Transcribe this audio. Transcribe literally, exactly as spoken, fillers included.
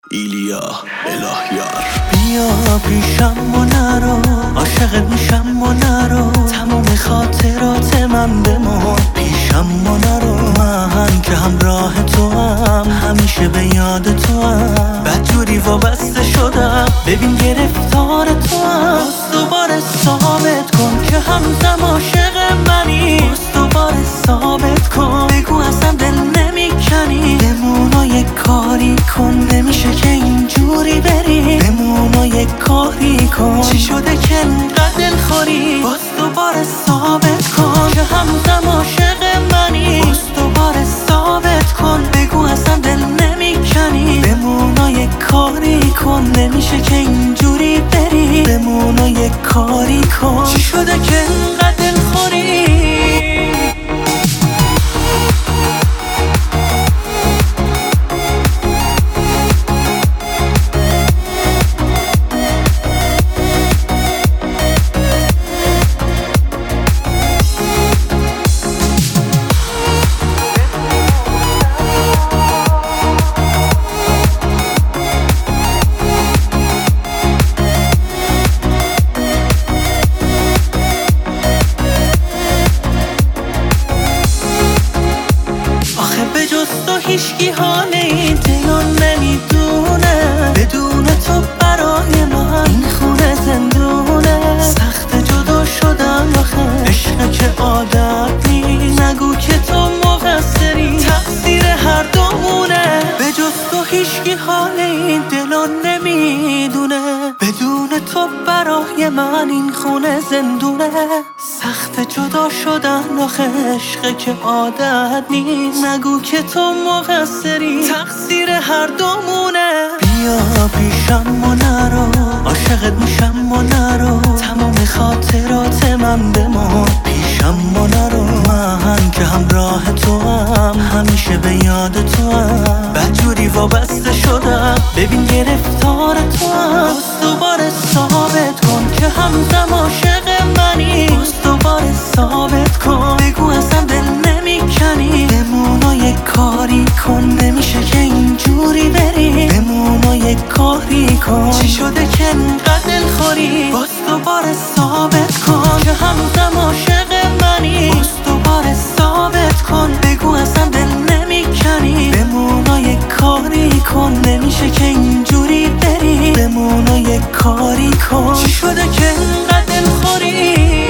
ایلیا الهیار بیا پیشم و نرو، عاشقت میشم و نرو، تموم خاطرات من بمون پیشم و نرو. من که همراه تو هم، همیشه به یاد تو هم، بدجوری وابسته شدم، ببین گرفتار تو هم. باز دوباره ثابت کن که همزم عاشق منی، باز دوباره ثابت کن، بگو اصلا دل نمیکنی، بمون و یک کاری کن، نمیشه که اینجوری بری، بمون و یک کاری کن. چی شده که انقدر دلخوری؟ باز دوباره ثابت کن که همزم عاشق منی، باز دوباره ثابت کن، بگو اصلا دل نمیکنی، بمون و یک کاری کن، نمیشه که اینجوری بری، بمون و یک کاری کن. چی شده که انقدر دلخوری؟ هیچکی حال این دلو نمیدونه، بدون تو برای من این خونه زندونه. سخت جدا شدن آخه، عشق که عادت نیست، نگو که تو مقصری، تقصیر هر دومونه. به جز تو هیچکی حال این دلو نمیدونه، بدون تو برای من این خونه زندونه. سخت جدا شدن آخه، عشق که عادت نیست، نگو که تو مقصری، تقصیر هر دومونه. بیا پیشم و نرو، عاشقت میشم و نرو، تمام خاطرات من بمون پیشم و نرو. من که همراه تو هم، همیشه به یاد تو هم، بدجوری وابسته شدم، ببین گرفتار تو هم. باز دوباره ثابت کن که همزم عاشق منی، باز دوباره ثابت کن، بگو اصلا دل نمیکنی، بمون و یک کاری کن، نمیشه که اینجوری بری، بمون و یک کاری کن. چی شده که انقدر دلخوری؟ باز دوباره ثابت کن که همزم عاشق منی، باز دوباره ثابت کن، بگو اصلا دل نمیکنی، بمون و یک کاری کن، نمیشه که اینجوری بری، بمون و یک کاری کن. چی شده که انقدر دلخوری؟